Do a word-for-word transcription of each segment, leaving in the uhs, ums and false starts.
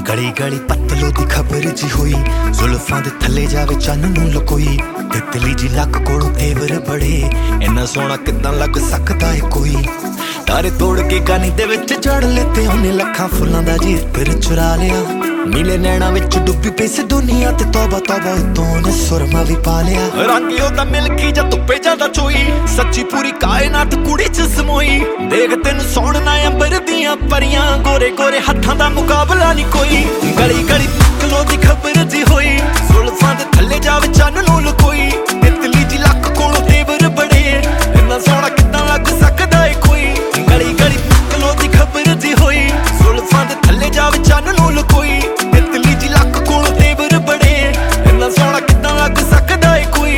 गली गली पतलो दी खबर जी हुई, जुल्फां दे थले जावे चन्न नूं लकोई। तितली जी लक कोलों तेवर बड़े, इन्ना सोहना किदां लग सकदा है कोई। तारे तोड़ के कानी दे विच जड़ लेते ओने, लखां फुल्लां दा जी इत्र चुरा लिया। नीले नैना विच डुब्बी पई सी दुनिया ते तौबा तौबा उत्तों ने सुरमा भी पा लिया। रंग ओदा मिल्की जा धुप्पे जादा चोई, सच्ची पूरी कायनात कुड़ी च समोई। देख तैनूं सोहणा अंबर दियां परियां, गोरे गोरे हत्थां दा मुकाबला नहीं कोई। गली गली पतलो दी खबर जी होई, जुल्फां दे थल्ले जावे चन्न नूं लकोई। तितली जी लक कोलों तेवर बड़े, इन्ना सोहना किदां लग सकदा है कोई। गली गली पतलो दी खबर जी होई, जुल्फां दे थल्ले जावे चन्न नूं लकोई। तितली जी लक कोलों तेवर बड़े, इन्ना सोहना किदां लग सकदा है कोई।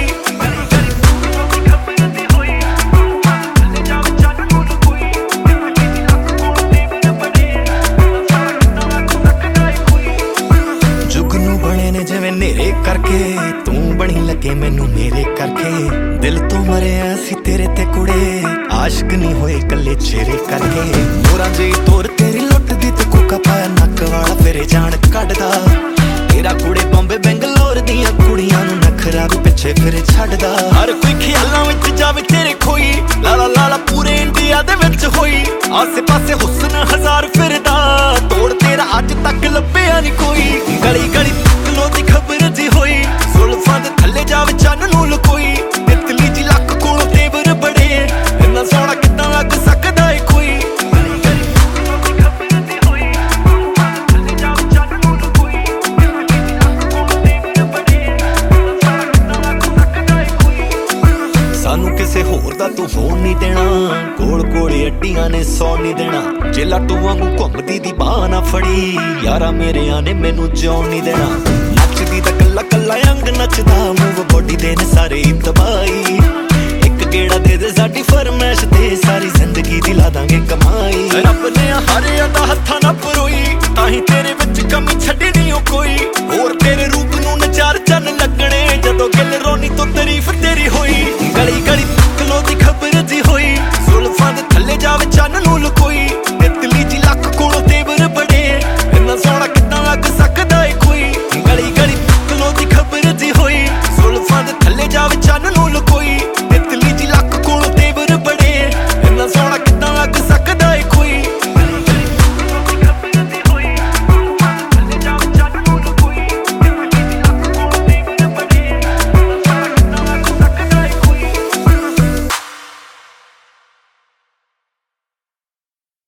नेरे करके तू बनी लगे मैनू मेरे करके, दिल तो मरे असी तेरे ते कुड़े, आशिक नहीं होए कले चेहरे करके। मोरा जी तोर तेरी लुट दी ते कोका पाया नक वाला फिरे जान कटदा। तेरा कुड़े बॉम्बे बेंगलोर दियां कुड़ियां नू नखरा भी पिछे फिर छड्डदा। हर कोई ख्यालां विच जावे तेरे खोई, लाला लाला पूरे इंडिया दे विच होई। आसे पासे हुस्न हजार फिरदा, तोड़ तेरा अज तक लभ्या नहीं कोई। गली गली पतलो दी खबर जी होई, जुल्फां दे थल्ले जावे चन्न नूं लकोई। तितली जी लक कोलों तेवर बड़े, इन्ना सोहना किदां लग सकदा है कोई। सानू किसे होर दा तू होण नहीं देना, कोल कोले अड्डियां ने सौ नहीं देना। जे लाटू वांगू घुमदी दी बाह ना फड़ी, यारा मेरेयां ने मैनू जिउण नहीं देना। नचदी दा कल्ला कल्ला अंग नचदा, मूव बॉडी दे